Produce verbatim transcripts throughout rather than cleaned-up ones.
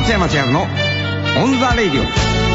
松山千春のオンザレイディ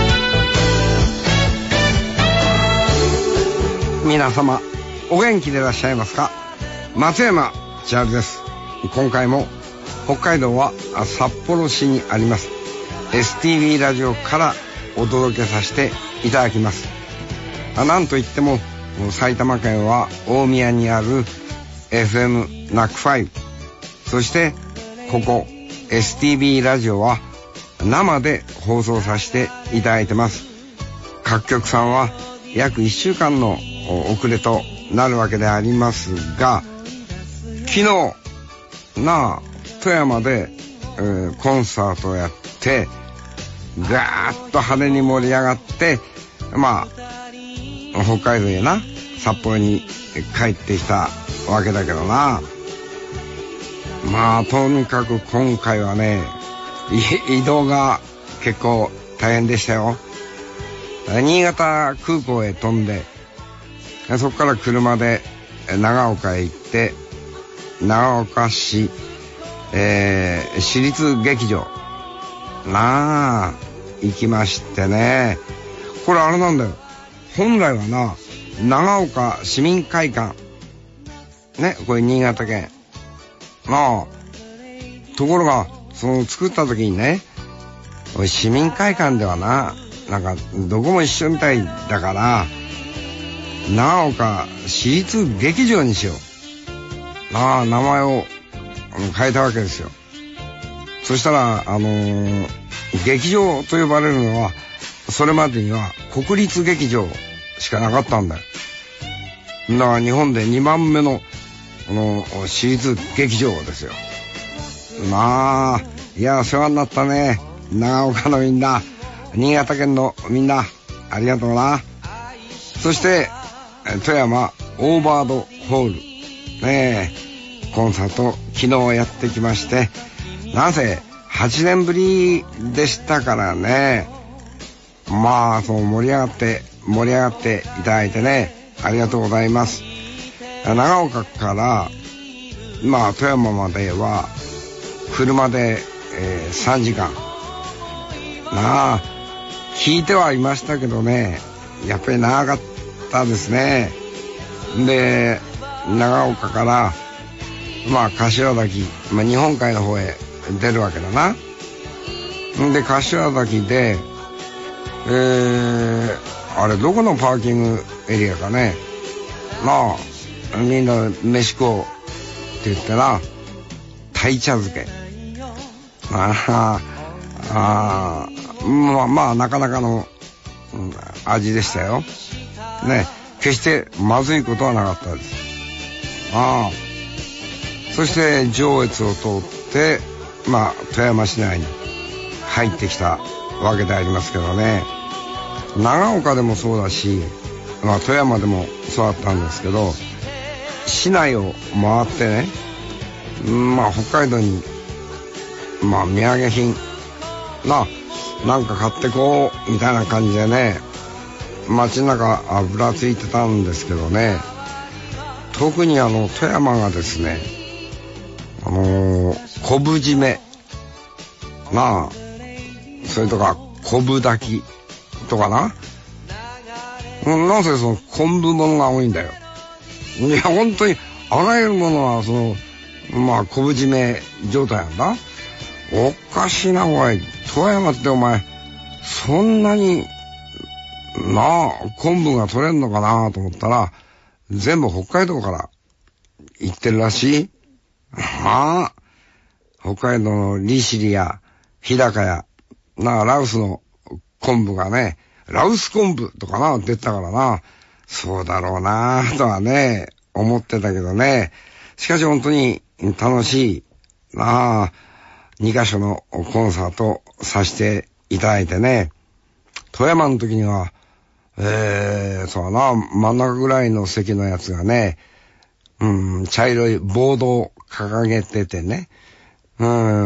オ。皆様お元気でいらっしゃいますか。松山千春です。今回も北海道は札幌市にあります エスティービー ラジオからお届けさせていただきます。なんといっても埼玉県は大宮にある エフエム ナックファイブ、 そしてここ エスティービー ラジオは生で放送させていただいてます。各局さんは約いっしゅうかんの遅れとなるわけでありますが、昨日なあ富山で、えー、コンサートをやってガーッと派手に盛り上がって、まあ北海道へな札幌に帰ってきたわけだけどな。まあとにかく今回はね移動が結構大変でしたよ。新潟空港へ飛んで、そこから車で長岡へ行って、長岡市、えー、市立劇場なあ行きましてね。これあれなんだよ、本来はな長岡市民会館ね、これ新潟県なあ。ところがその作った時にね、市民会館ではな、なんかどこも一緒みたいだから長岡市立劇場にしようなあ、名前を変えたわけですよ。そしたらあのー、劇場と呼ばれるのはそれまでには国立劇場しかなかったんだよ。だから日本でにばんめのこの市立劇場ですよ。まあいや世話になったね、長岡のみんな、新潟県のみんなありがとうな。そして富山オーバードホールねえ、コンサート昨日やってきまして、なんせはちねんぶりでしたからね。まあそう盛り上がって盛り上がっていただいてね、ありがとうございます。長岡からまあ富山までは車で、えー、さんじかんなあ。聞いてはいましたけどね、やっぱり長かったですね。で長岡からまあ柏崎、まあ、日本海の方へ出るわけだな。で柏崎でえー、あれどこのパーキングエリアかねなあ、みんな飯食おうって言ってな、鯛茶漬け、ああまあまあなかなかの、うん、味でしたよね。決してまずいことはなかったです。ああそして上越を通ってまあ富山市内に入ってきたわけでありますけどね。長岡でもそうだし、まあ、富山でもそうだったんですけど、市内を回ってね、まあ北海道にまあ土産品ななんか買ってこうみたいな感じでね、街の中ぶらついてたんですけどね、特にあの富山がですね、あのー、昆布締めなあ、それとか昆布炊きとかな、なんせその昆布物が多いんだよ。いや本当にあらゆるものはそのまあ昆布締め状態なんだ。おかしいなおい、富山ってお前そんなになあ昆布が取れんのかなと思ったら、全部北海道から行ってるらしい。はあ、北海道の利尻や日高やなあラウスの昆布がね、ラウス昆布とかな出たからな、そうだろうなとはね思ってたけどね。しかし本当に楽しいなあ、にカ所のコンサートさせていただいてね。富山の時にはえー、そうだな、真ん中ぐらいの席のやつがね、うん、茶色いボードを掲げててね、うん、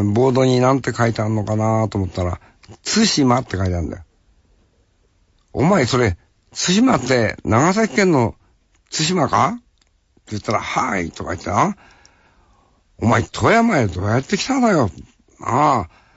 ボードになんて書いてあるのかなと思ったら、対馬って書いてあるんだよ。お前それ、対馬って長崎県の対馬かって言ったら、はいとか言ってな、お前富山へどうやって来たんだよ。ああ、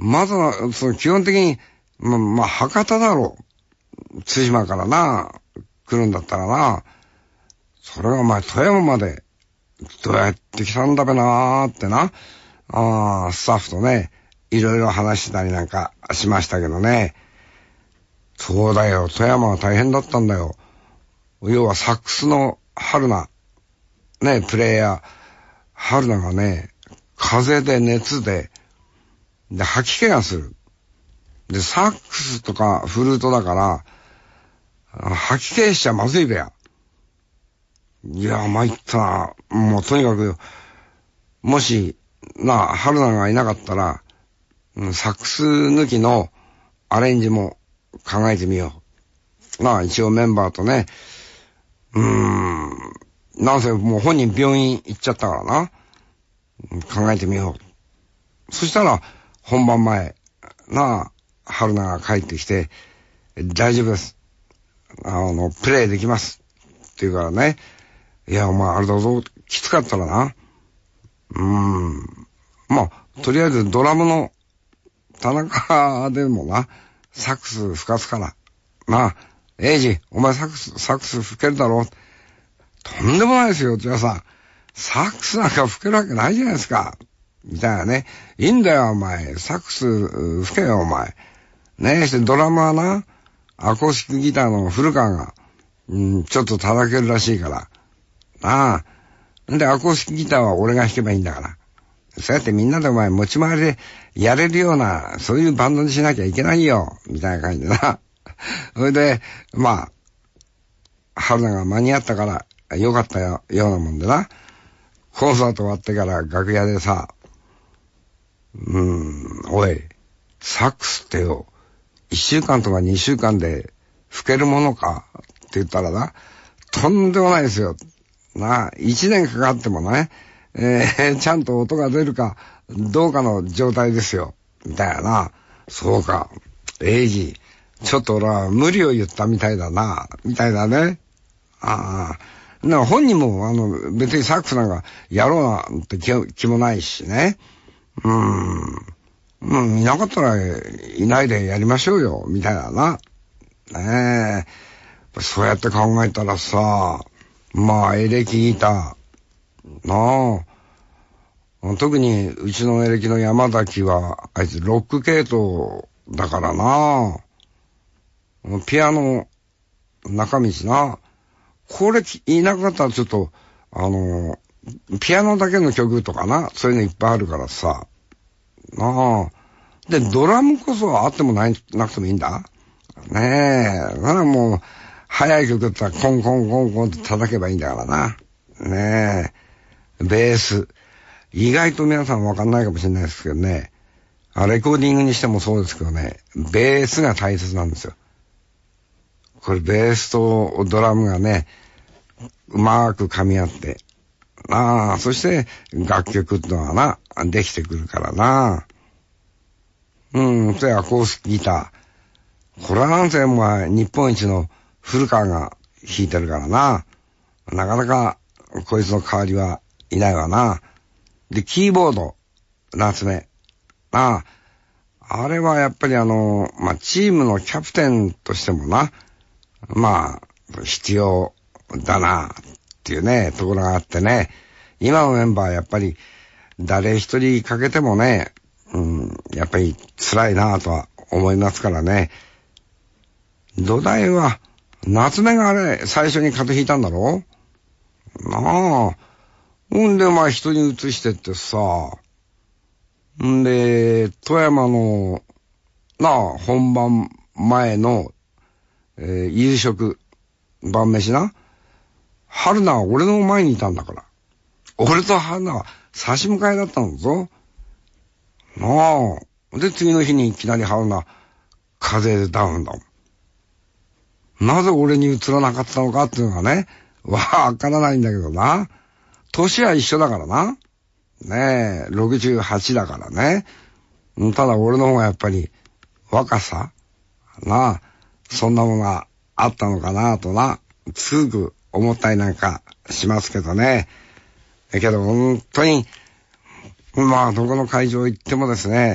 まずは、その基本的に、ま、まあ、博多だろう。対馬からな、来るんだったらな、それがお前富山まで、どうやって来たんだべなーってな、あースタッフとね、いろいろ話したりなんかしましたけどね。そうだよ、富山は大変だったんだよ。要はサックスの春菜、ね、プレイヤー、春菜がね、風邪で熱で、で、吐き気がする。で、サックスとかフルートだから、吐き気しちゃまずいべや。いや、参ったな。もうとにかく、もし、なあ、春菜がいなかったら、サックス抜きのアレンジも考えてみよう。なあ、一応メンバーとね、うーん、なんせもう本人病院行っちゃったからな。考えてみよう。そしたら、本番前、なあ、春菜が帰ってきて、大丈夫です。あの、プレイできます。って言うからね。いや、お前あれだぞ、きつかったらな。うーん。まあ、とりあえずドラムの田中でもな、サックス吹かすから。なあ、エイジ、お前サックス、サックス吹けるだろ。とんでもないですよ、じゃあさ、サックスなんか吹けるわけないじゃないですか。みたいなね。いいんだよ、お前。サックス吹けよ、お前。ねえ、してドラムはな、アコースティックギターの古川が、うん、ちょっと叩けるらしいから。なあ。んで、アコースティックギターは俺が弾けばいいんだから。そうやってみんなでお前持ち回りでやれるような、そういうバンドにしなきゃいけないよ。みたいな感じでな。それで、まあ、春菜が間に合ったから、よかったよ、ようなもんでな。コンサート終わってから楽屋でさ、うーん、おい、サックスってよ、一週間とか二週間で吹けるものかって言ったらな、とんでもないですよ。なあ、一年かかってもね、えー、ちゃんと音が出るかどうかの状態ですよ。みたいなな。そうか。エイジ、ちょっと俺は無理を言ったみたいだな。みたいだね。ああ。な本人も、あの、別にサックスなんかやろうなんて気, 気もないしね。うーん。うん、いなかったらいないでやりましょうよ。みたいなな。ねえ。そうやって考えたらさ、まあ、エレキギター。なあ。特に、うちのエレキの山崎は、あいつロック系統だからな。ピアノ、中道な。これ、いなかったらちょっと、あの、ピアノだけの曲とかな。そういうのいっぱいあるからさ。なあ。で、ドラムこそあってもない、なくてもいいんだ。ねえ。だからもう、早い曲だったらコンコンコンコンって叩けばいいんだからな。ねえ。ベース。意外と皆さんわかんないかもしれないですけどね。レコーディングにしてもそうですけどね。ベースが大切なんですよ。これベースとドラムがね、うまく噛み合って。ああ、そして楽曲ってのはな、できてくるからな。うん、それアコースティックギター。これはなんせもう日本一の古川が弾いてるからな。なかなかこいつの代わりはいないわな。で、キーボード、夏目。ああ、あれはやっぱりあの、まあ、チームのキャプテンとしてもな、まあ、必要だな、っていうね、ところがあってね。今のメンバーやっぱり、誰一人かけてもね、うん、やっぱり辛いなとは思いますからね。土台は、夏目があれ、最初に風邪ひいたんだろ？なあ。ほんで、まあ人に移してってさ。んで、富山の、なあ、本番前の、えー、夕食、晩飯な。春菜は俺の前にいたんだから。俺と春菜は差し向かいだったんだぞ。なあ。で、次の日にいきなり春菜、風邪でダウンだもん。なぜ俺に移らなかったのかっていうのがね、わからないんだけどな。年は一緒だからな。ねえ、ろくじゅうはちだからね。ただ俺の方がやっぱり若さなあ、そんなものがあったのかなとな、つく思ったりなんかしますけどね。だけど本当に、まあどこの会場行ってもですね、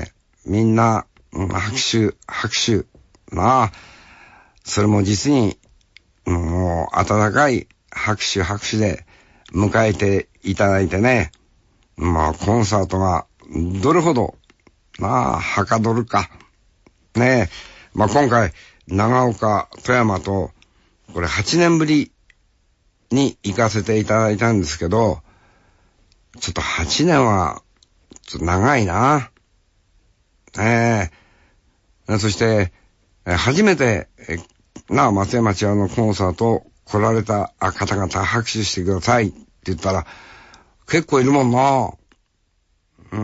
みんな、うん、拍手、拍手、なあ、それも実に、もう、温かい拍手、拍手で迎えていただいてね、まあ、コンサートが、どれほど、なあ、はかどるか。ねえ、まあ今回、長岡、富山と、これはちねんぶりに行かせていただいたんですけど、ちょっとはちねんは、ちょっと長いな。ええ、そして、初めて、なあ、松山千春のコンサート来られた方々拍手してくださいって言ったら、結構いるもんな。うん。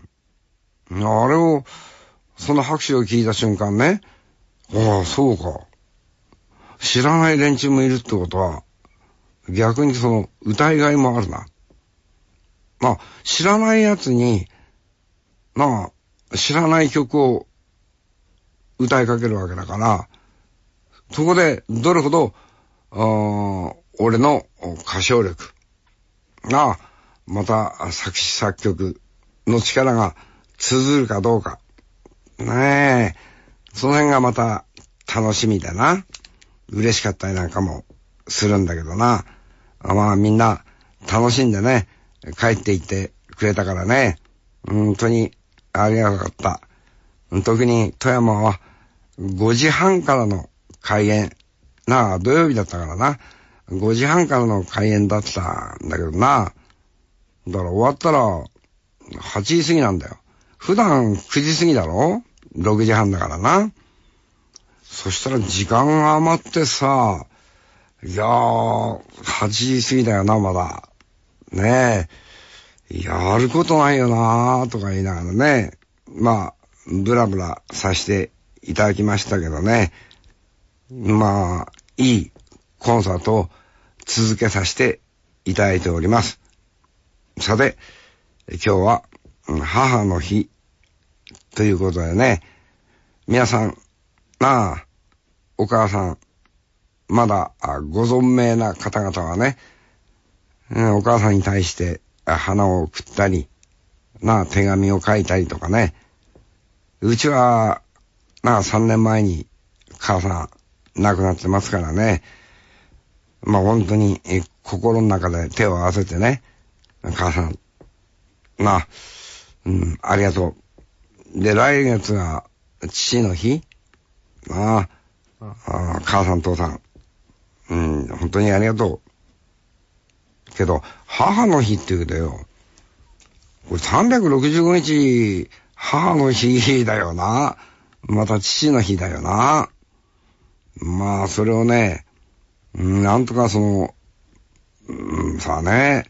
あれを、その拍手を聞いた瞬間ね、ああ、そうか。知らない連中もいるってことは、逆にその歌いがいもあるな。まあ、知らないやつに、なあ、知らない曲を歌いかけるわけだから、そこでどれほど、あ俺の歌唱力が、また作詞作曲の力が通ずるかどうか。ねえ、その辺がまた楽しみでな。嬉しかったりなんかもするんだけどな。まあみんな楽しんでね、帰っていってくれたからね。本当にありがたかった。特に富山はごじはんからの開演。なあ、土曜日だったからな。ごじはんからの開演だったんだけどな。だから終わったらはちじ過ぎなんだよ。普段くじ過ぎだろ ?ろく 時半だからな。そしたら時間が余ってさ、いやー、はちじ過ぎだよな、まだ。ねえ。やることないよなーとか言いながらね。まあ、ブラブラさせていただきましたけどね。まあ、いいコンサートを続けさせていただいております。さて、今日は母の日ということでね、皆さん、まあ、お母さん、まだご存命な方々はね、お母さんに対して花を送ったり、なあ、手紙を書いたりとかね。うちは、なあ、さんねんまえに母さん亡くなってますからね。まあ本当に心の中で手を合わせてね、母さん、なあ、うん、ありがとう。で、来月が父の日なあ、あ母さん父さん、うん、本当にありがとう。けど、母の日って言うけどよ、これさんびゃくろくじゅうごにち母の日だよな。また父の日だよな。まあ、それをね、なんとかその、うん、さあね、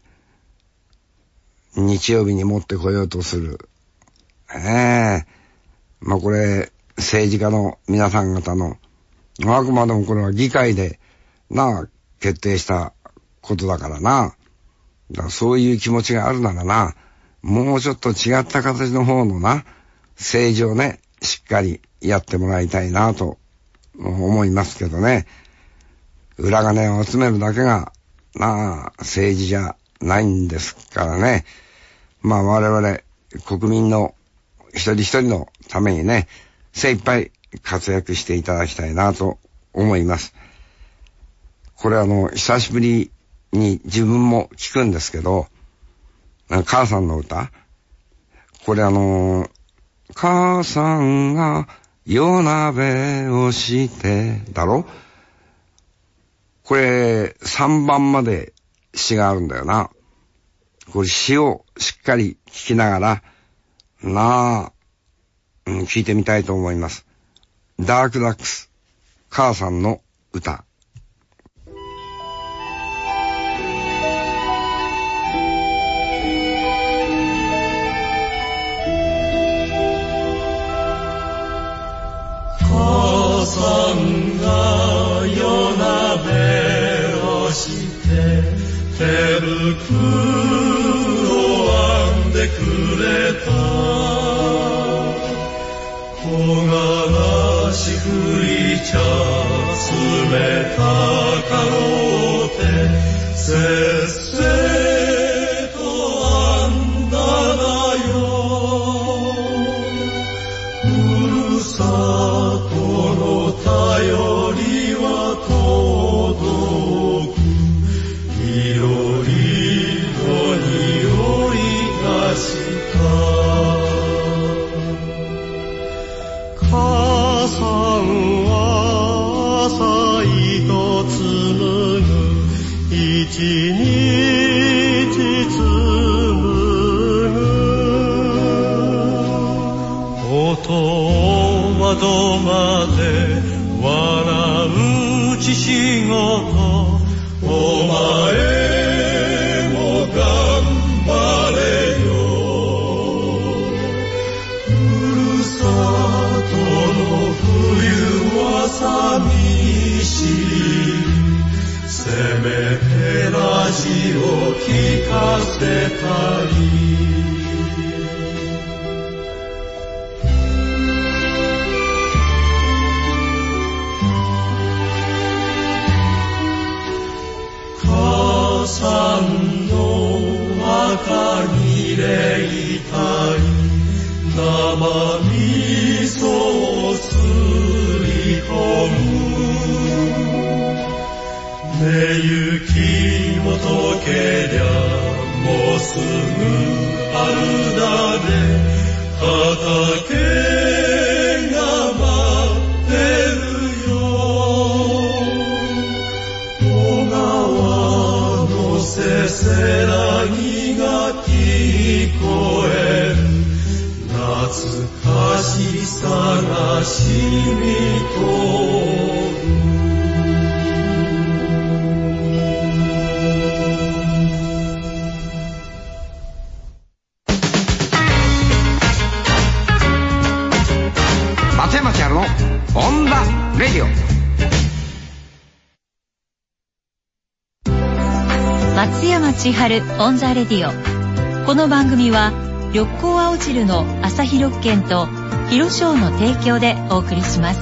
日曜日に持ってこようとする。ええ。まあこれ、政治家の皆さん方の、あくまでもこれは議会で、な、決定したことだからな。だからそういう気持ちがあるならな、もうちょっと違った形の方のな、政治をね、しっかりやってもらいたいなと思いますけどね。裏金を集めるだけが、なあ、政治じゃないんですからね。まあ我々、国民の一人一人のためにね、精一杯活躍していただきたいなと思います。これあの、久しぶりに自分も聞くんですけど、母さんの歌、これあの、母さんが夜鍋をしてだろ、これさんばんまで詩があるんだよな。これ詩をしっかり聞きながら、なあ、うん、聞いてみたいと思います。ダークダックス、母さんの歌。 母さんが夜鍋をして手袋編んでくれた。木枯らし吹いちゃ冷一日紡ぐ音はどまで笑うち仕事お前も頑張れよふるさとの冬は寂しいせめてラジオ聞かせたい母さんの墓にれいたい生味噌をすり込む寝雪も溶けりゃもうすぐ春だね畑が待ってるよ小川のせせらぎが聞こえる懐かしさが染みとる松山千春のオンダレディオ。 松山千春オンザレディオ。この番組は緑光青汁の朝日緑券と広商の提供でお送りします。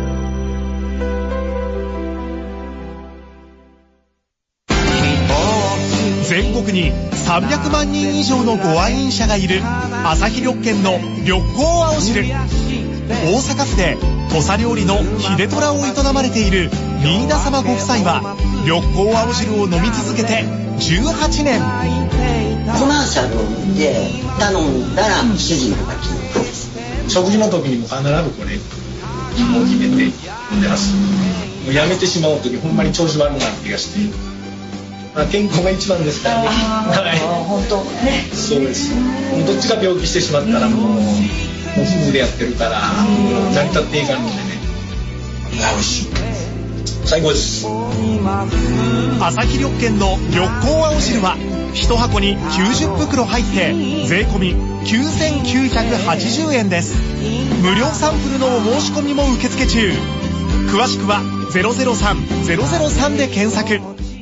全国にさんびゃくまんにん以上のご愛飲者がいる朝日緑券の緑光青汁。大阪府で土佐料理の秀虎を営まれている新田様ご夫妻は緑光青汁を飲み続けてじゅうはちねん。 コマーシャルを見て頼んだら主人が決めてです。 食事の時にも必ずこれもう決めて飲んでます。もうやめてしまう時ほんまに調子悪くなる気がして、まあ、健康が一番ですからね。はい、 本当ね。そうです。 もうどっちが病気してしまったらもうもう夫婦でやってるから成り立っていかんのでね。美味しい。最高です。 朝日緑券の緑光青汁は一箱にきゅうじゅっぷくろ入って税込みきゅうせんきゅうひゃくはちじゅうえんです。無料サンプルのお申し込みも受付中。詳しくはゼロゼロさん ゼロゼロさんで検索。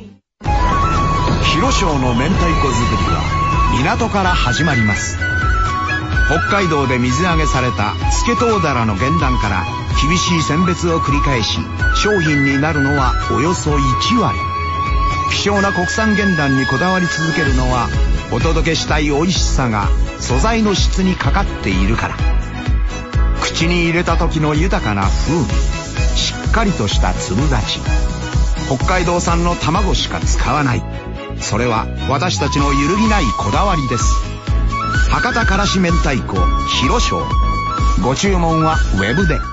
広商の明太子作りは港から始まります。北海道で水揚げされたスケトウダラの原卵から厳しい選別を繰り返し商品になるのはおよそいちわり。希少な国産原卵にこだわり続けるのはお届けしたい美味しさが素材の質にかかっているから。口に入れた時の豊かな風味、しっかりとした粒立ち、北海道産の卵しか使わない。それは私たちの揺るぎないこだわりです。博多からし明太子広商。ご注文はウェブで。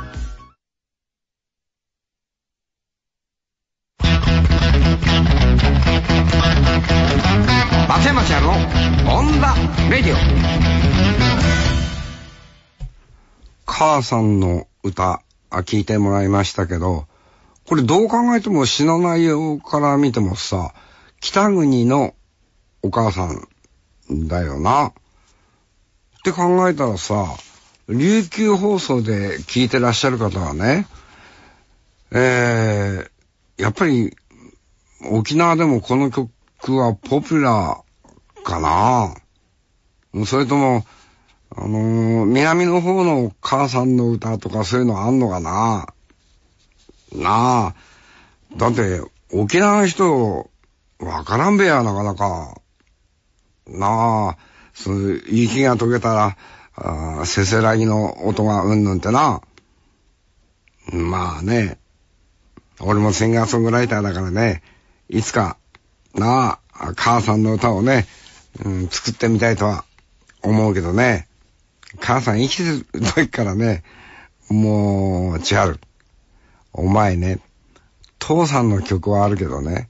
松山千春のオンダレディオ。母さんの歌聞いてもらいましたけど、これどう考えても詩の内容から見てもさ、北国のお母さんだよなって考えたらさ、琉球放送で聞いてらっしゃる方はね、えー、やっぱり沖縄でもこの曲はポピュラーかな。それともあのー、南の方の母さんの歌とかそういうのあんのかな。なあ、だって沖縄の人わからんべや、なかなか。なあ、そう、雪が溶けたら、あせせらぎの音がうんぬんってな。まあね、俺もシンガーソングライターだからね、いつか、なあ、母さんの歌をね、うん、作ってみたいとは思うけどね。母さん生きてる時からね、もう、千春。お前ね、父さんの曲はあるけどね、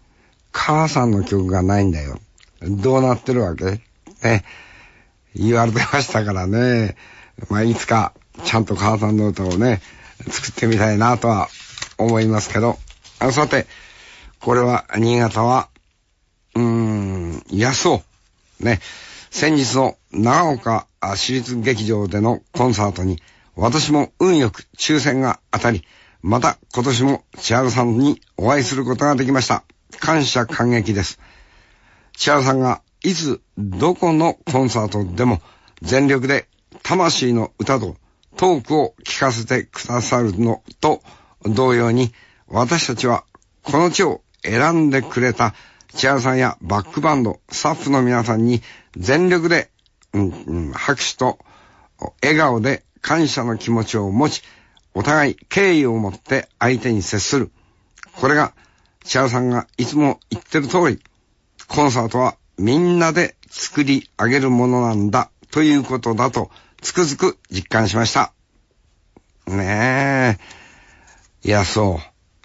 母さんの曲がないんだよ。どうなってるわけね。言われてましたからね。まあ、いつかちゃんと母さんの歌をね、作ってみたいなとは思いますけど。あ、さて、これは、新潟は、うーん、安尾。ね。先日の長岡市立劇場でのコンサートに、私も運よく抽選が当たり、また今年も千春さんにお会いすることができました。感謝感激です。千春さんがいつどこのコンサートでも全力で魂の歌とトークを聞かせてくださるのと同様に、私たちはこの地を選んでくれた千春さんやバックバンド、スタッフの皆さんに全力で、うんうん、拍手と笑顔で感謝の気持ちを持ち、お互い敬意を持って相手に接する。これが千春さんがいつも言ってる通り、コンサートはみんなで作り上げるものなんだということだとつくづく実感しました。ねえ。いや、そう。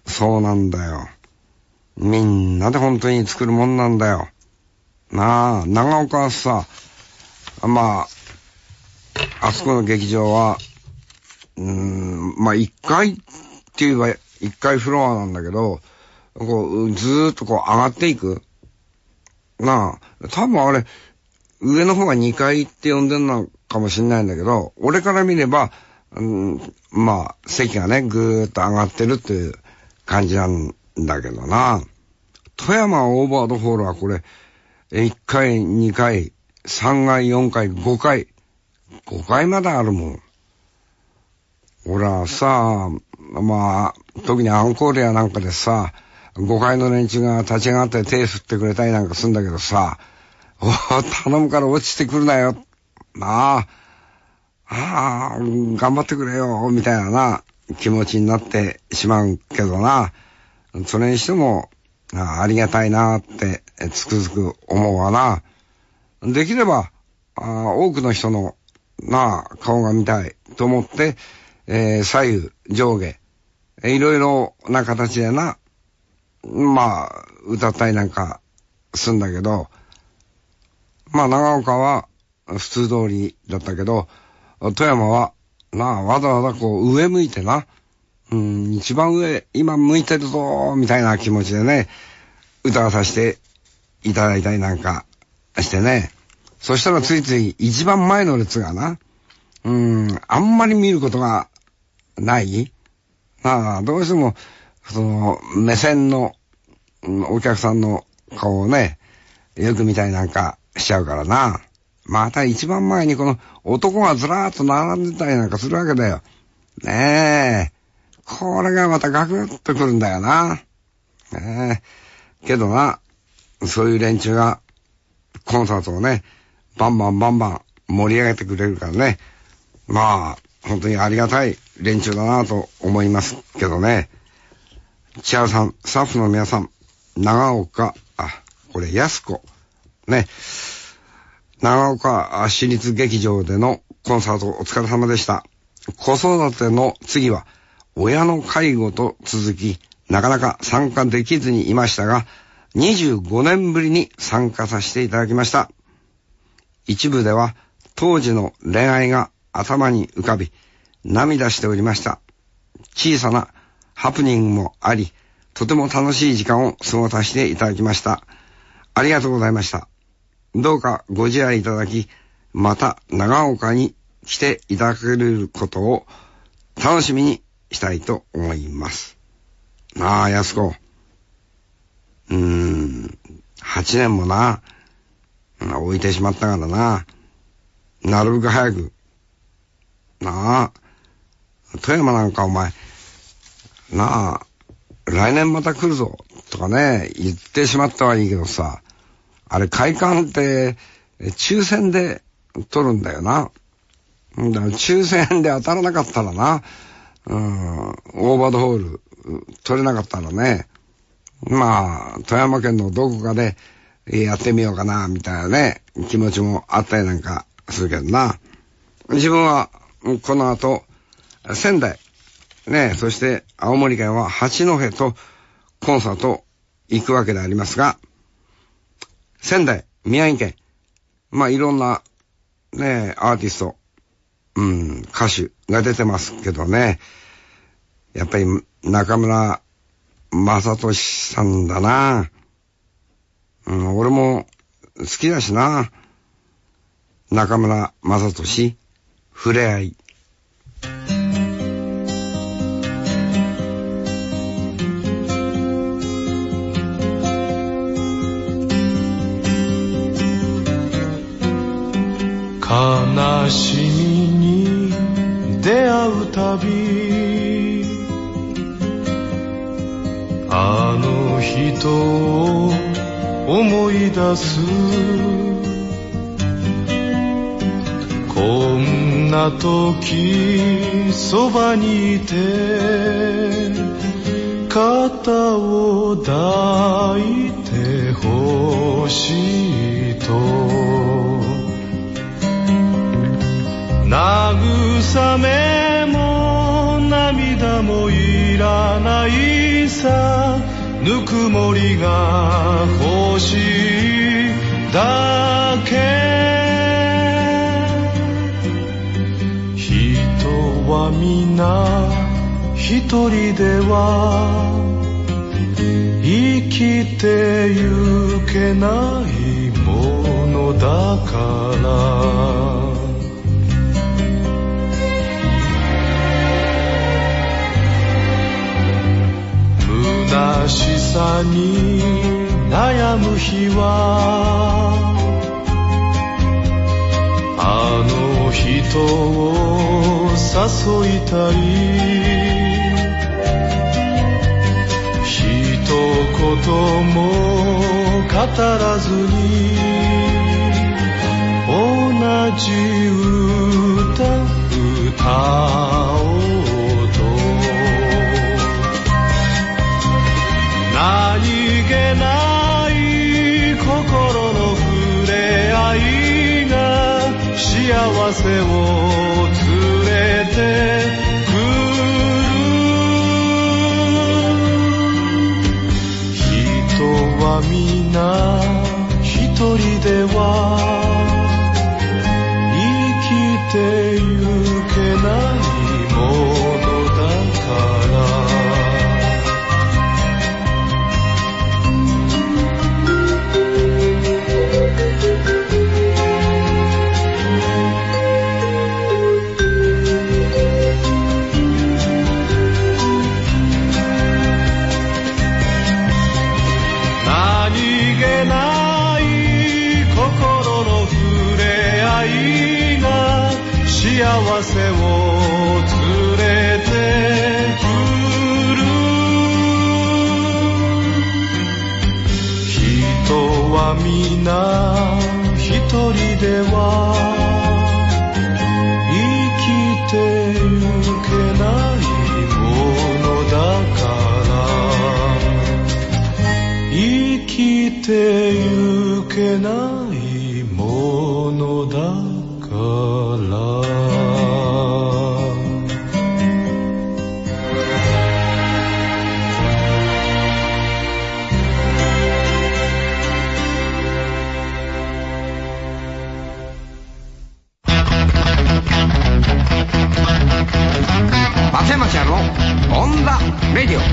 そうなんだよ。みんなで本当に作るもんなんだよ。なあ、長岡はさ、まあ、あそこの劇場は、うーん、まあ一階って言えば一階フロアなんだけど、こう、ずーっとこう上がっていく。なあ、多分あれ、上の方がにかいって呼んでるのかもしれないんだけど、俺から見れば、うん、まあ、席がね、ぐーっと上がってるっていう感じなんだけどな。富山オーバードホールはこれ、いっかい、にかい、さんかい、よんかい、ごかい、ごかいまであるもん。俺はさ、まあ、特にアンコールやなんかでさ、ごかいの連中が立ち上がって手振ってくれたりなんかするんだけどさ、お頼むから落ちてくるなよ。なあ、ああ、頑張ってくれよ、みたいなな、気持ちになってしまうけどな。それにしても、あ, ありがたいなってつくづく思うわな。できれば、あ多くの人のなあ顔が見たいと思って、えー、左右上下、いろいろな形でな、まあ、歌ったりなんかすんだけど、まあ、長岡は普通通りだったけど、富山は、なあ、わざわざこう、上向いてな、うん、一番上、今向いてるぞ、みたいな気持ちでね、歌わさせていただいたりなんかしてね。そしたらついつい一番前の列がな、うん、あんまり見ることがないまあ、どうしても、その、目線の、お客さんの顔をね、よく見たりなんかしちゃうからな。また一番前にこの男がずらーっと並んでたりなんかするわけだよ。ねえ。これがまたガクッとくるんだよな。ねえ。けどな、そういう連中がコンサートをね、バンバンバンバン盛り上げてくれるからね。まあ、本当にありがたい連中だなと思いますけどね。千春さん、スタッフの皆さん、長岡、あ、これ安子。ね。長岡市立劇場でのコンサートお疲れ様でした。子育ての次は親の介護と続き、なかなか参加できずにいましたが、にじゅうごねんぶりに参加させていただきました。一部では当時の恋愛が頭に浮かび、涙しておりました。小さなハプニングもあり、とても楽しい時間を過ごさせていただきました。ありがとうございました。どうかご自愛いただき、また長岡に来ていただけることを楽しみにしたいと思います。なあ、安子。うーん、八年もな、置いてしまったからな。なるべく早く。なあ、富山なんかお前、なあ、来年また来るぞ、とかね、言ってしまったはいいけどさ、あれ会館って抽選で取るんだよな。だから抽選で当たらなかったらな、うん、オーバードホール取れなかったらね、まあ、富山県のどこかでやってみようかな、みたいなね、気持ちもあったりなんかするけどな。自分はこの後、仙台、ね、そして青森県は八戸とコンサート行くわけでありますが、仙台、宮城県、まあいろんなね、アーティスト、うん、歌手が出てますけどね、やっぱり中村雅俊さんだな。うん、俺も好きだしな。中村雅俊、ふれあい。 悲しみに出会うたびあの人を思い出すこんな時そばにいて肩を抱いてほしいと慰めも涙もいらないさぬくもりが欲しいだけ人は皆一人では生きてゆけないものだから虚しさに悩む日はあの人を誘いたい一言も語らずに同じ歌歌おう何気ない心の触れ合いが幸せを連れてくる人は皆一人では生きてゆけないものだから幸せを連れてくる人は皆一人では生きてゆけないものだから生きてゆけないものだから松山ちゃんのオンザレディオ。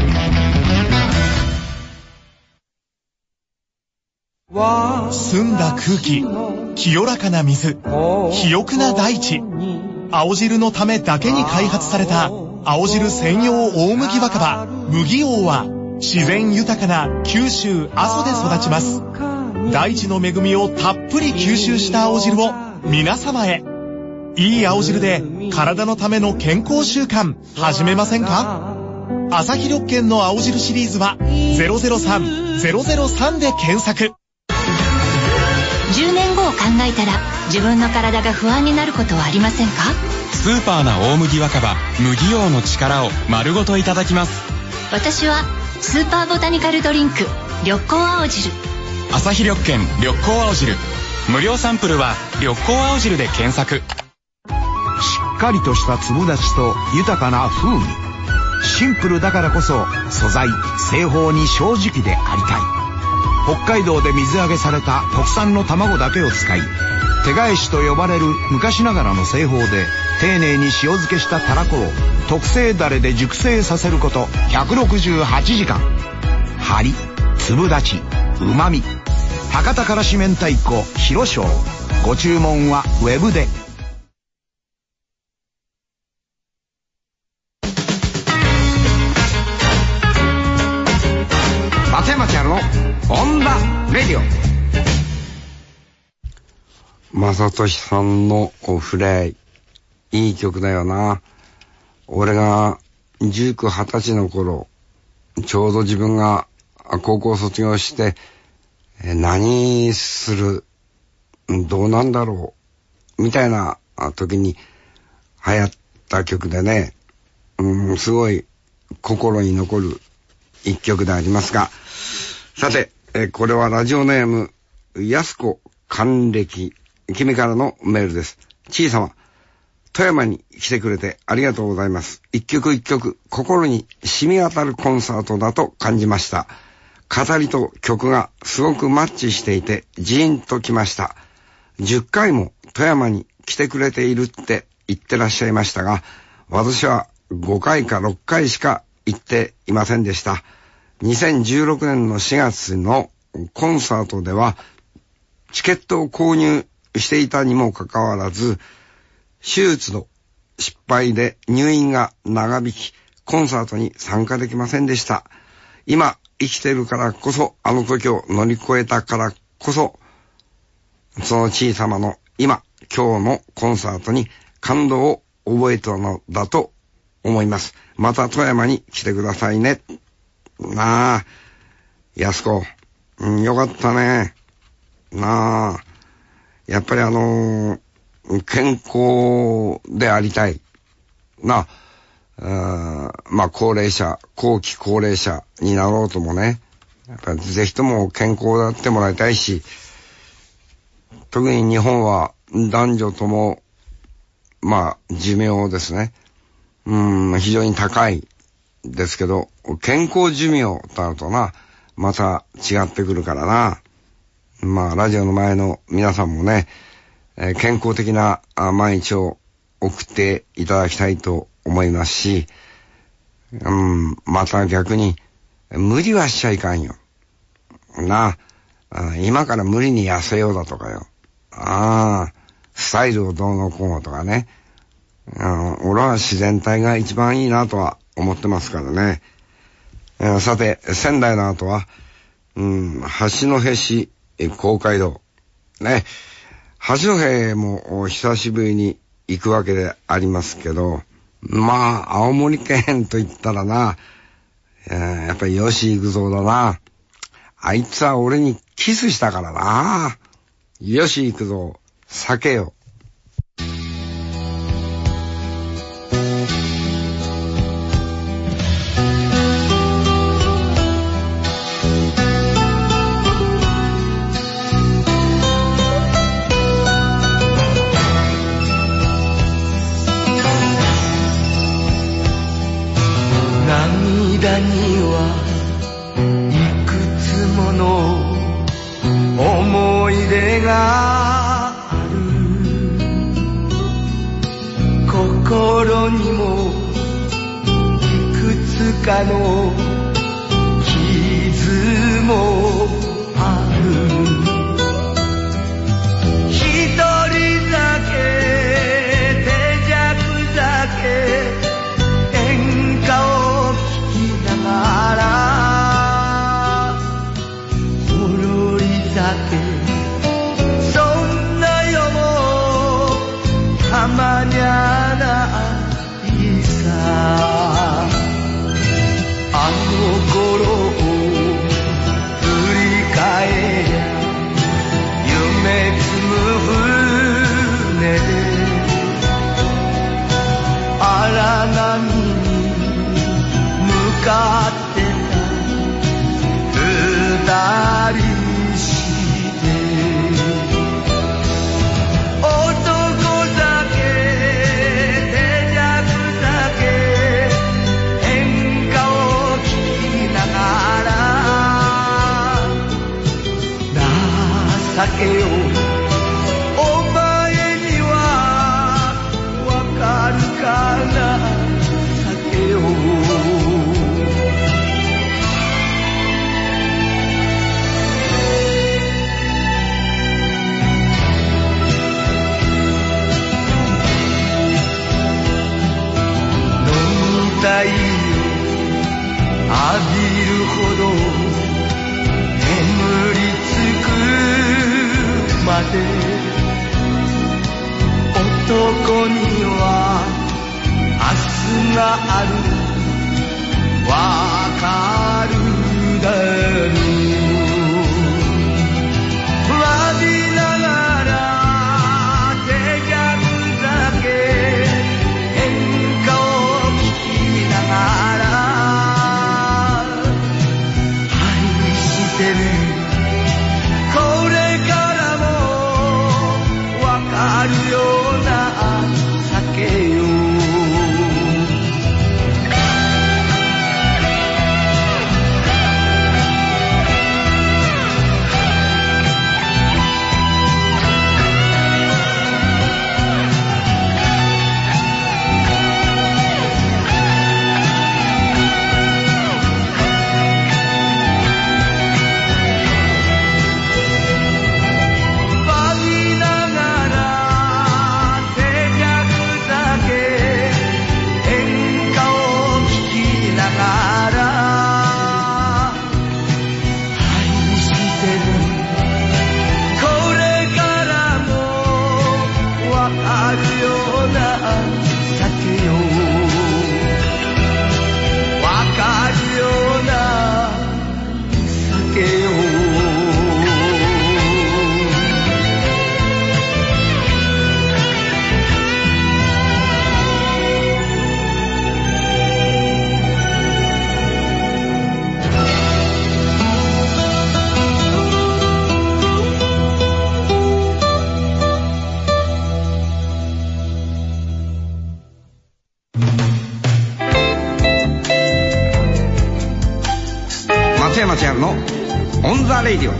澄んだ空気、清らかな水、肥沃な大地。青汁のためだけに開発された青汁専用大麦若葉麦王は自然豊かな九州阿蘇で育ちます。大地の恵みをたっぷり吸収した青汁を皆様へ。いい青汁で体のための健康習慣始めませんか？朝日緑健の青汁シリーズはゼロゼロさんゼロゼロさんで検索。 じゅうねんごを考えたら自分の体が不安になることはありませんか？ スーパーな大麦若葉麦王の力を丸ごといただきます。 私はスーパーボタニカルドリンク緑光青汁。 朝日緑健緑光青汁、無料サンプルは緑光青汁で検索。 しっかりとした粒立ちと豊かな風味、 シンプルだからこそ素材製法に正直でありたい。北海道で水揚げされた国産の卵だけを使い、手返しと呼ばれる昔ながらの製法で丁寧に塩漬けしたたらこを特製ダレで熟成させることひゃくろくじゅうはちじかん。張り、粒立ち、うまみ、博多からし明太子広翔。ご注文はウェブで。 松山千春のオンダレディオ。正俊さんのフレイ、いい曲だよな。俺がじゅうきゅう、はたちの頃、ちょうど自分が高校卒業して何する、どうなんだろうみたいな時に流行った曲でね、うん、すごい心に残る一曲でありますが、さて、えこれはラジオネームやすこ還暦、君からのメールです。ちいさま、富山に来てくれてありがとうございます。一曲一曲心に染み渡るコンサートだと感じました。語りと曲がすごくマッチしていてジーンときました。じゅっかいも富山に来てくれているって言ってらっしゃいましたが、私はごかいかろっかいしか行っていませんでした。にせんじゅうろくねんのしがつのコンサートではチケットを購入していたにもかかわらず、手術の失敗で入院が長引き、コンサートに参加できませんでした。今生きているからこそ、あの時を乗り越えたからこそ、その小さまの今今日のコンサートに感動を覚えたのだと思います。また富山に来てくださいね。なあ、やすこ、うん、よかったね。なあ、やっぱりあのー、健康でありたい。なあ、まあ高齢者、後期高齢者になろうともね、やっぱりぜひとも健康であってもらいたいし、特に日本は男女とも、まあ寿命ですね。うん、非常に高いですけど、健康寿命となるとな、また違ってくるからな。まあラジオの前の皆さんもね、えー、健康的な毎日を送っていただきたいと思いますし、うん、また逆に無理はしちゃいかんよ。なあ、今から無理に痩せようだとかよ。ああ、スタイルをどうのこうのとかね。うん、俺は自然体が一番いいなとは思ってますからね。えー、さて、仙台の後は、うん、八戸市公会堂。ね。八戸も久しぶりに行くわけでありますけど、まあ、青森県と言ったらな、えー、やっぱり吉幾三だな。あいつは俺にキスしたからな。吉幾三、酒よ。 涙にはいくつもの思い出がある。心にもいくつかの傷もある。一人酒手酌酒演歌を聴きながら、ほろり酒そんな世もたまにゃないさ。あの頃を振り返りゃ夢積む船で荒波に向かってた二人して避けようお前にはわかるかな避けよう太陽浴びるほど眠りつくまで男には明日があるわかるだろう詫びながら手逆だけ変化をながら愛してるこれからもわかるような避けよう松山千春のオンザレイディオ。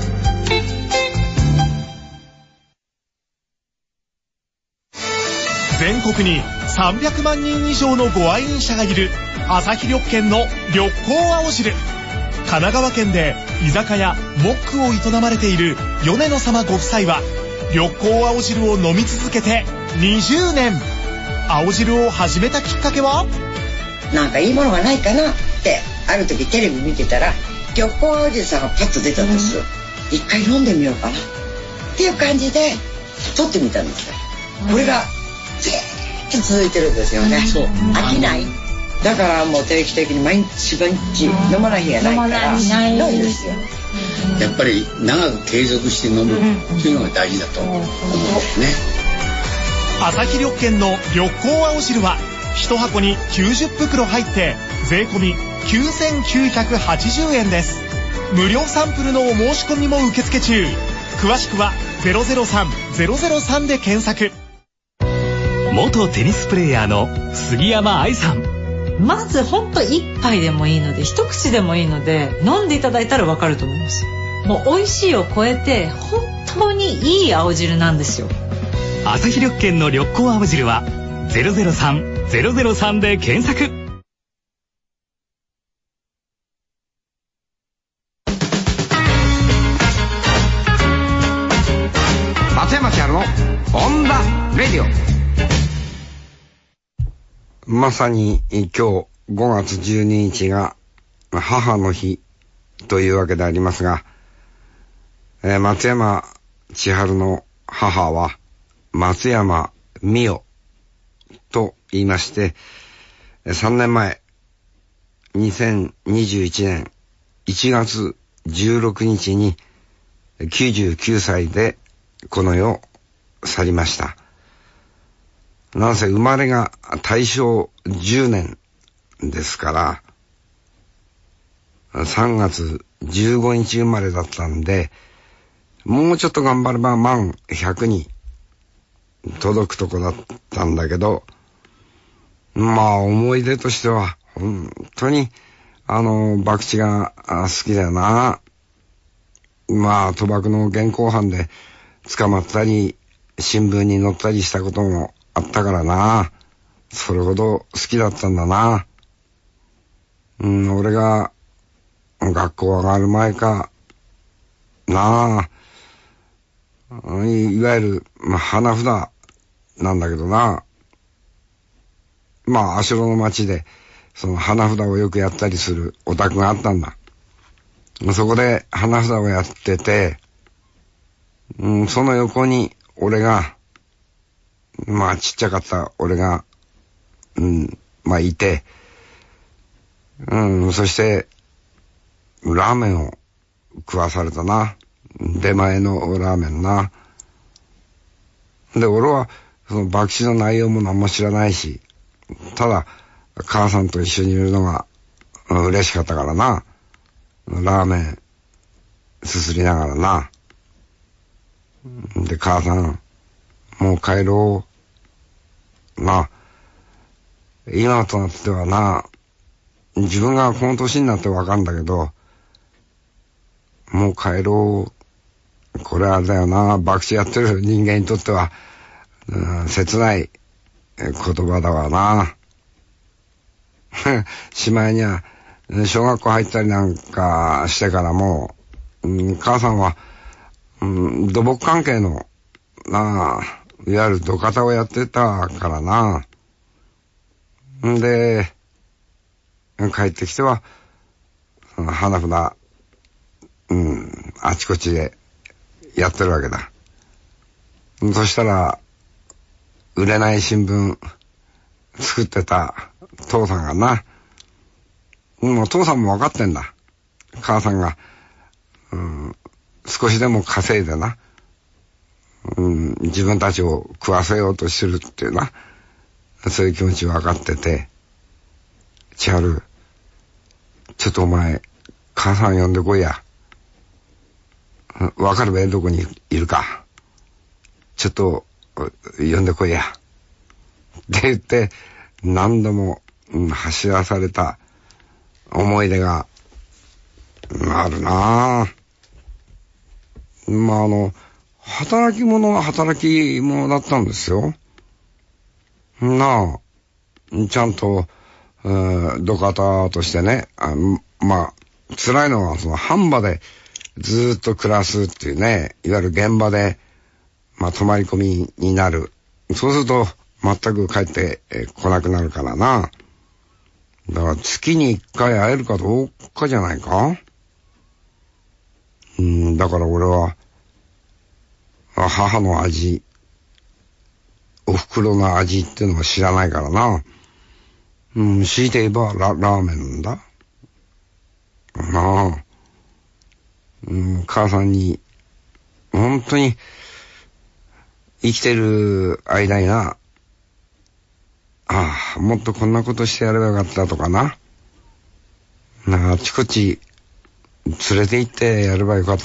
全国にさんびゃくまんにん以上のご愛飲者がいる朝日緑軒の緑光青汁。神奈川県で居酒屋モックを営まれている米野様ご夫妻は緑光青汁を飲み続けてにじゅうねん。青汁を始めたきっかけは、 なんかいいものがないかなってある時テレビ見てたら緑光青汁さんがパッと出たんです、うん、一回飲んでみようかなっていう感じで撮ってみたんですよ、うん、これがずーっと続いてるんですよね、うん、そう飽きない。だからもう定期的に毎日毎日飲まない日がないからないですよ。 やっぱり長く継続して飲むっていうのが大事だと思うね。 朝日緑軒の緑光青汁は一箱にきゅうじゅっぷくろ入って税込みきゅうせんきゅうひゃくはちじゅうえんです。無料サンプルのお申し込みも受付中。詳しくはゼロゼロさん ゼロゼロさんで検索。 元テニスプレーヤーの杉山愛さん。 まずほんと一杯でもいいので一口でもいいので飲んでいただいたらわかると思います。もう美味しいを超えて本当にいい青汁なんですよ。 朝日緑軒の緑光青汁はゼロゼロさん ゼロゼロさんで検索。 松山千春のオンザレディオ。まさに今日ごがつじゅうににちが母の日というわけでありますが、えー、松山千春の母は松山美代と言いまして、さんねんまえにせんにじゅういちねんいちがつじゅうろくにちにきゅうじゅうきゅうさいでこの世を去りました。なんせ生まれが大正じゅうねんですからさんがつじゅうごにち生まれだったんで、もうちょっと頑張れば満ひゃくに届くとこだったんだけど、まあ思い出としては本当にあの博打が好きだよな。まあ賭博の現行犯で捕まったり、新聞に載ったりしたこともあったからな。それほど好きだったんだな。うん、俺が学校上がる前かなあ、い, いわゆる、まあ、花札なんだけどな。まあ、足利の町で、その花札をよくやったりするお宅があったんだ。そこで花札をやってて、うん、その横に俺が、まあちっちゃかった俺が、うん、まあいて、うん、そして、ラーメンを食わされたな。出前のラーメンな。で、俺は、その爆死の内容も何も知らないし、ただ、母さんと一緒にいるのが嬉しかったからな。ラーメン、すすりながらな。で、母さん、もう帰ろう。な。今となってはな、自分がこの年になってわかるんだけど、もう帰ろう。これはあれだよな、爆死やってる人間にとっては、うん、切ない言葉だわな。しまいには、小学校入ったりなんかしてからも、うん、母さんは、うん、土木関係の、なあ、いわゆる土方をやってたからな。んで、帰ってきては、花札、うん、あちこちでやってるわけだ。そしたら、売れない新聞作ってた父さんがな、もう父さんも分かってんだ。母さんが、うん、少しでも稼いでな、うん、自分たちを食わせようとしてるっていうな、そういう気持ち分かってて、千春、ちょっとお前、母さん呼んでこいや。分かるべ、どこにいるか。ちょっと、呼んでこいや。って言って、何度も、うん、走らされた思い出が、あるなぁ。まあ、あの、働き者は働き者だったんですよ。なあ、ちゃんと、土方としてね、あまあ、辛いのはその半場でずっと暮らすっていうね、いわゆる現場で、まあ、泊まり込みになる。そうすると、全く帰って来なくなるからな。だから月に一回会えるかどうかじゃないか。うん、だから俺は、母の味、お袋の味っていうのを知らないからな。うん、強いて言えばラ、ラーメンだ。なあ。うん、母さんに、本当に、生きてる間にな、ああ、もっとこんなことしてやればよかったとかな。なあ、あちこち連れて行ってやればよかった。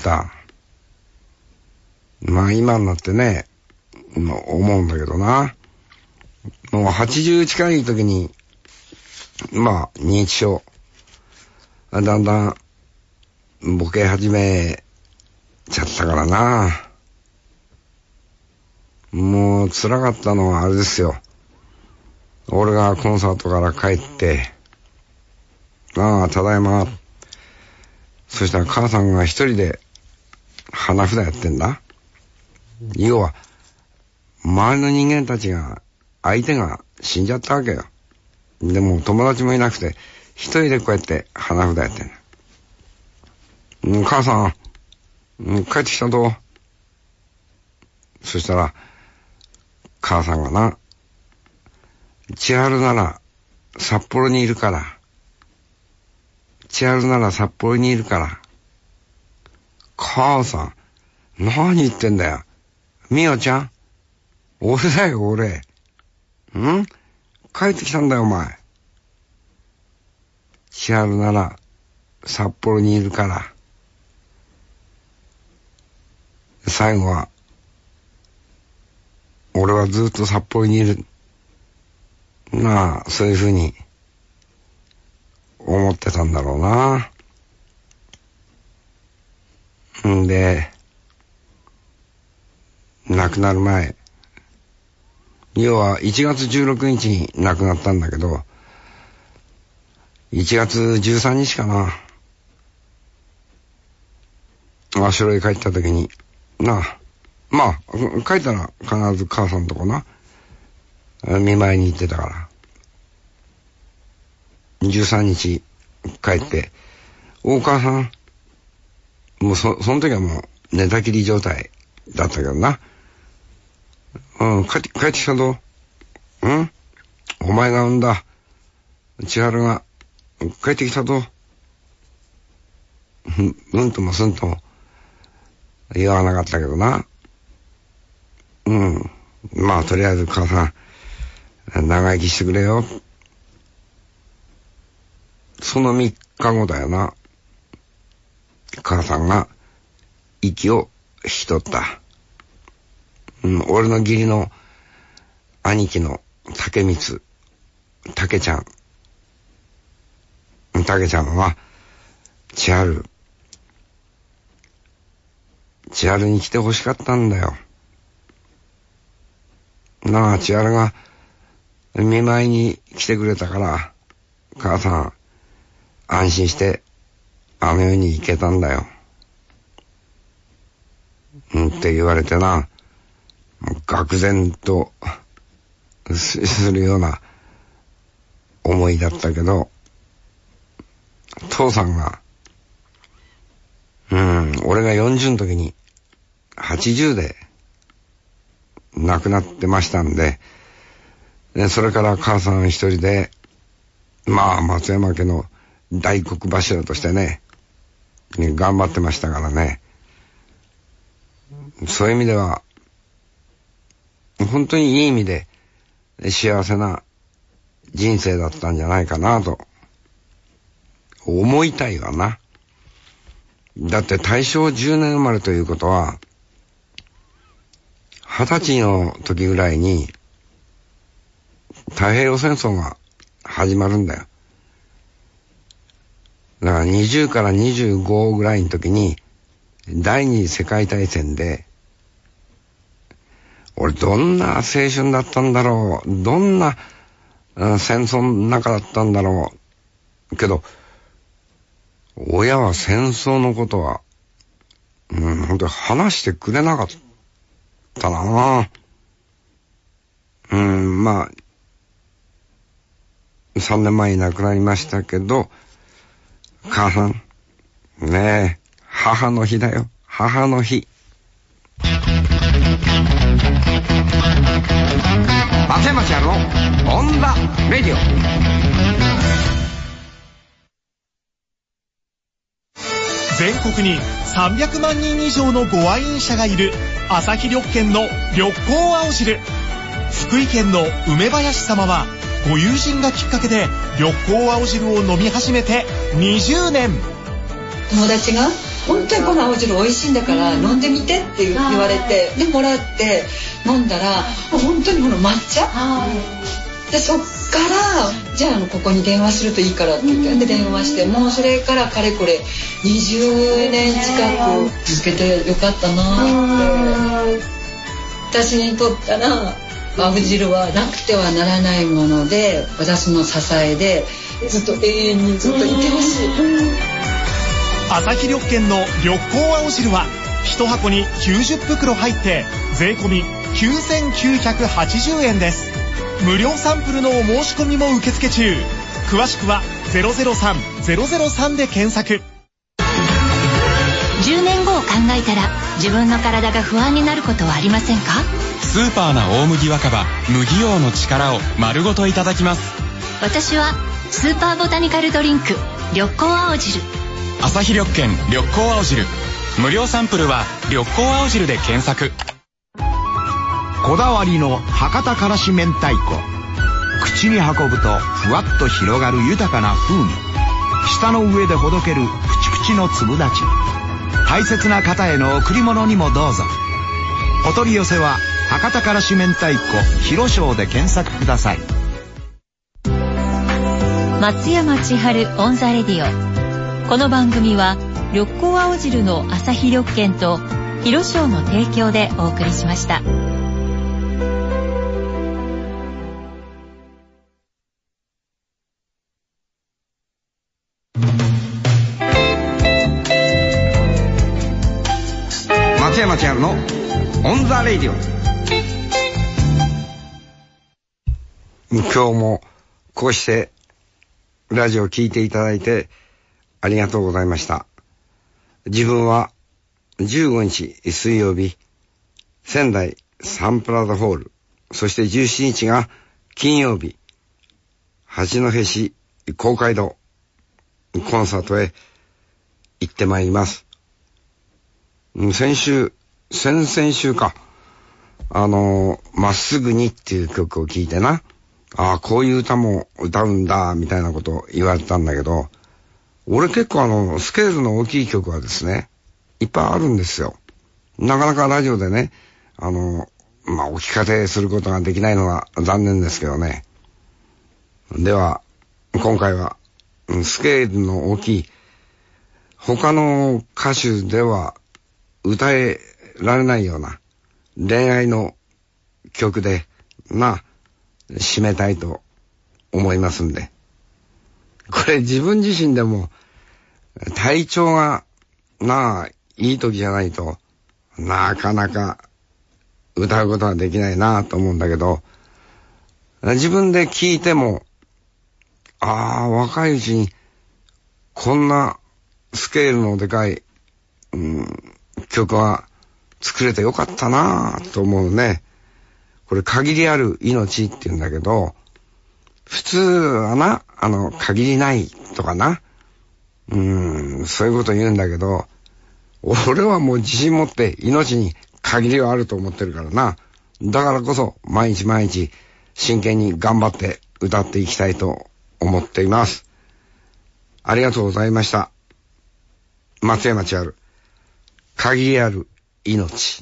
まあ今になってね、思うんだけどな。もうはちじゅう近い時に、まあ認知症、だんだんボケ始めちゃったからな。もう辛かったのはあれですよ。俺がコンサートから帰って、ああ、ただいま。そしたら母さんが一人で花札やってんだ。要は、周りの人間たちが、相手が死んじゃったわけよ。でも友達もいなくて、一人でこうやって花札やってんの。母さん、帰ってきたと。そしたら、母さんがな、千春なら札幌にいるから。千春なら札幌にいるから。母さん、何言ってんだよ。みよちゃん、俺だよ、俺。ん？帰ってきたんだよ、お前。千春なら札幌にいるから。最後は、俺はずっと札幌にいる。まあ、そういうふうに思ってたんだろうな。んで、 亡くなる前、要はいちがつじゅうろくにちに亡くなったんだけど、いちがつじゅうさんにちかな、足寄へ帰った時になあ、まあ帰ったら必ず母さんとこな見舞いに行ってたから、じゅうさんにち帰って、お母さんもう そ, その時はもう寝たきり状態だったけどな、うん、帰って、帰ってきたぞ。うん、お前が産んだ千春が帰ってきたぞ。うんともすんとも言わなかったけどな。うん、まあとりあえず母さん長生きしてくれよ。そのみっかごだよな、母さんが息を引き取った。うん、俺の義理の兄貴の竹光、竹ちゃん。竹ちゃんは、千春、千春に来て欲しかったんだよ。なあ、千春が見舞いに来てくれたから、母さん、安心して、あの世に行けたんだよ。うんって言われてな、愕然とするような思いだったけど、父さんが、うん、俺がよんじゅうの時にはちじゅうで亡くなってましたんで、でそれから母さん一人で、まあ松山家の大黒柱としてね、頑張ってましたからね。そういう意味では、本当にいい意味で幸せな人生だったんじゃないかなと思いたいわな。だって大正じゅうねん生まれということは、二十歳の時ぐらいに太平洋戦争が始まるんだよ。だからにじゅうからにじゅうごぐらいの時に第二次世界大戦で、俺どんな青春だったんだろう、どんな、うん、戦争の中だったんだろうけど、親は戦争のことは、うん、本当に話してくれなかったな。うん、まあさんねんまえに亡くなりましたけど、母さんねえ、母の日だよ、母の日。松山千春のオンザレディオ。 全国にさんびゃくまんにん以上のご愛飲者がいる朝日緑券の緑光青汁。福井県の梅林様はご友人がきっかけで緑光青汁を飲み始めてにじゅうねん。 友達が本当にこの青汁美味しいんだから飲んでみてって言われて、でもらって飲んだら本当にこの抹茶で、そっからじゃあここに電話するといいからって言って、で電話して、もうそれからかれこれにじゅうねん近く続けてよかったなって。私にとったら青汁はなくてはならないもので、私の支えでずっと永遠にずっといてほしい。 朝日緑券の緑光青汁は一箱にきゅうじゅっぷくろ入って税込みきゅうせんきゅうひゃくはちじゅうえんです。無料サンプルのお申し込みも受付中。詳しくはゼロゼロさん ゼロゼロさんで検索。 じゅうねんごを考えたら自分の体が不安になることはありませんか？ スーパーな大麦若葉麦王の力を丸ごといただきます。 私はスーパーボタニカルドリンク緑光青汁。 朝日緑券緑光青汁。無料サンプルは緑光青汁で検索。 こだわりの博多からし明太子。口に運ぶとふわっと広がる豊かな風味。舌の上でほどけるプチプチの粒立ち。大切な方への贈り物にもどうぞ。お取り寄せは博多からし明太子広商で検索ください。 松山千春オンザレディオ。この番組は緑光青汁の朝日緑券と広商の提供でお送りしました。 松山千春のオンザレディオ。今日もこうしてラジオを聞いていただいてありがとうございました。自分はじゅうごにち水曜日、仙台サンプラザホール、そしてじゅうしちにちが金曜日、八戸市公会堂コンサートへ行ってまいります。先週、先々週か、あの、まっすぐにっていう曲を聴いてな、ああ、こういう歌も歌うんだ、みたいなことを言われたんだけど、俺結構あの、スケールの大きい曲はですね、いっぱいあるんですよ。なかなかラジオでね、あの、まあ、お聞かせすることができないのが残念ですけどね。では、今回は、スケールの大きい、他の歌手では歌えられないような恋愛の曲で、な、締めたいと思いますんで。これ自分自身でも体調がなあいい時じゃないとなかなか歌うことはできないなと思うんだけど、自分で聞いてもああ若いうちにこんなスケールのでかい、うん、曲は作れてよかったなと思うね。これ限りある命って言うんだけど、普通はな、あの、限りないとかな。うーん、そういうこと言うんだけど、俺はもう自信持って命に限りはあると思ってるからな。だからこそ毎日毎日真剣に頑張って歌っていきたいと思っています。ありがとうございました。松山千春、限りある命。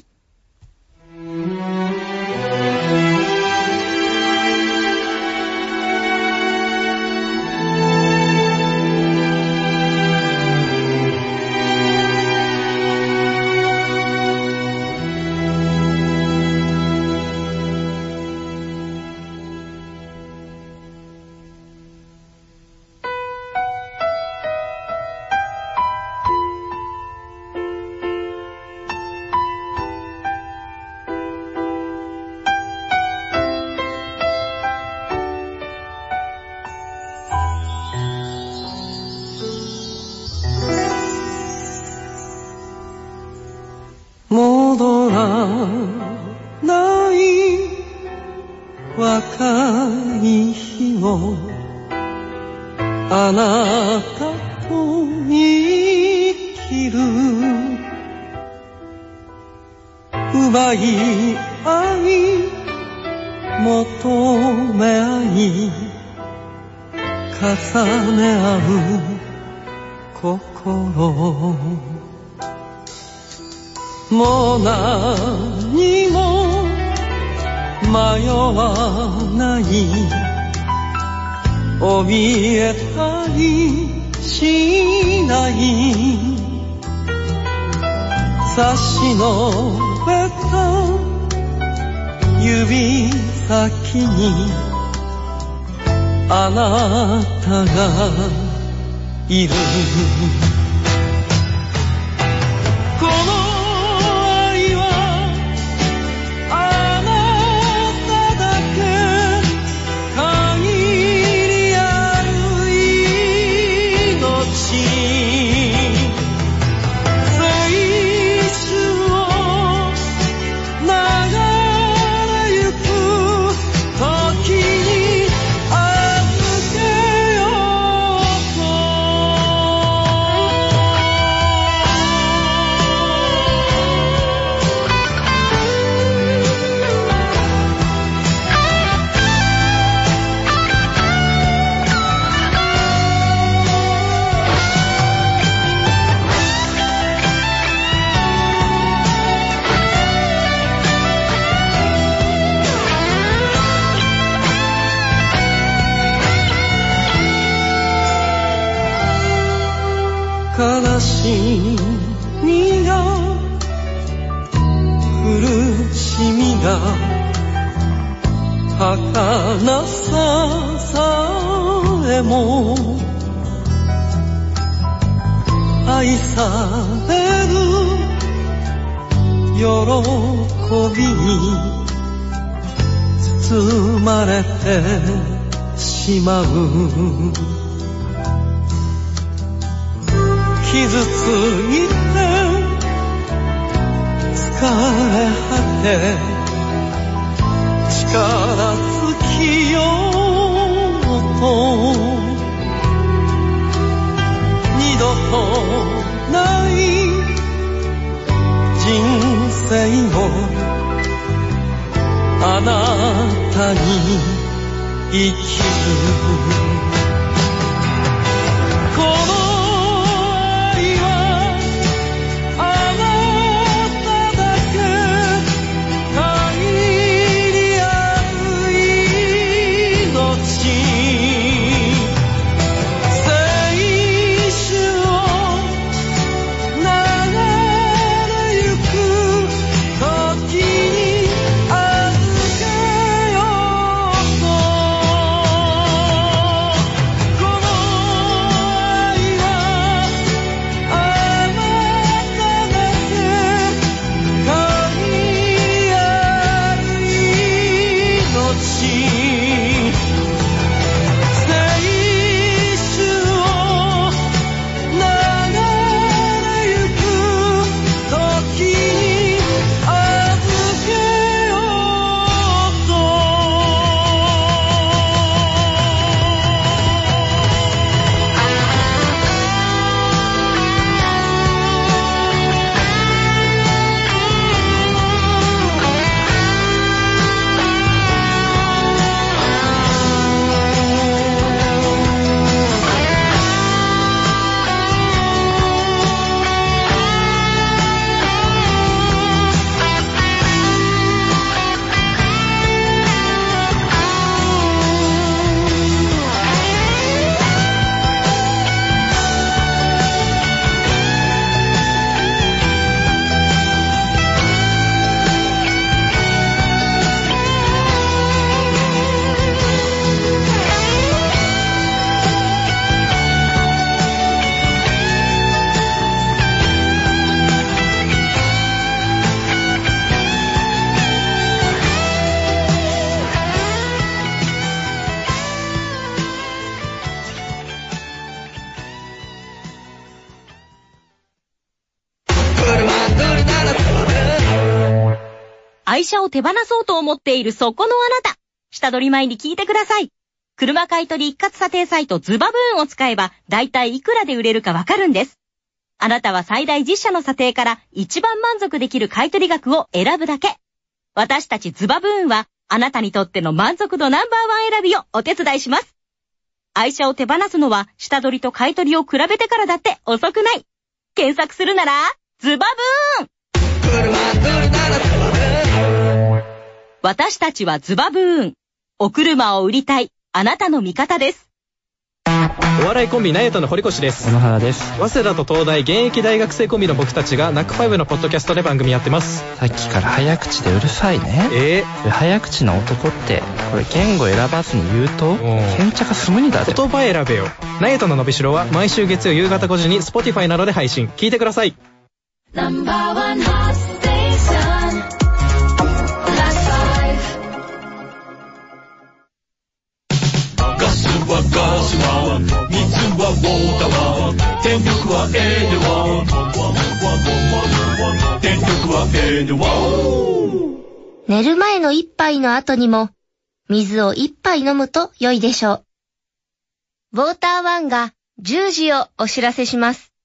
戻らない若い日をあなたと生きる、奪い合い求め合い重ね合う心、もう何も迷わない、怯えたりしない、差し伸べた指先にあなたがいる、この悲しみが苦しみが儚ささえも愛される喜びに包まれてしまう傷ついて疲れ果て力尽きようと二度とない人生をあなたに生きるこの愛車を手放そうと思っているそこのあなた。下取り前に聞いてください。車買い取り一括査定サイトズバブーンを使えば、だいたいいくらで売れるかわかるんです。あなたは最大じっしゃの査定から一番満足できる買い取り額を選ぶだけ。私たちズバブーンは、あなたにとっての満足度ナンバーワン選びをお手伝いします。愛車を手放すのは、下取りと買い取りを比べてからだって遅くない。検索するなら、ズバブーン！私たちはズバブーン。お車を売りたい、あなたの味方です。 お笑いコンビナイトの堀越です。 小野原です。 早稲田と東大現役大学生コンビの僕たちがナックファイブのポッドキャストで番組やってます。 さっきから早口でうるさいね。 えー、 早口な男ってこれ言語選ばずに言うと検着済むにだぜ。 言葉選べよ。ナイトののびしろは毎週月曜夕方ごじに Spotify などで配信。聞いてください。ナンバーワンハッステーションガスはガスは水はウォーターは電力はエネワン電力はエネワン。 寝る前の一杯の後にも水を一杯飲むと良いでしょう。ウォーターワンがじゅうじをお知らせします。